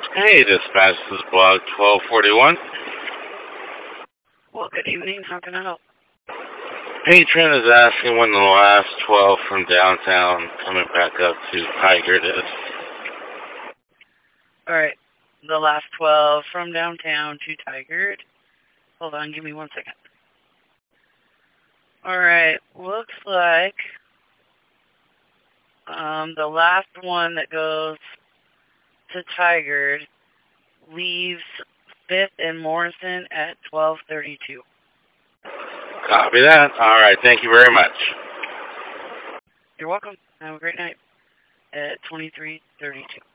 Hey, dispatch, this is Blog 1241. Well, good evening. How can I help? Patron is asking when the last 12 from downtown coming back up to Tigard is. All right. The last 12 from downtown to Tigard. Hold on. Give me 1 second. All right. Looks like the last one that goes to Tigard leaves 5th and Morrison at 12:32. Copy that. All right, thank you very much. You're welcome. Have a great night at 23:32.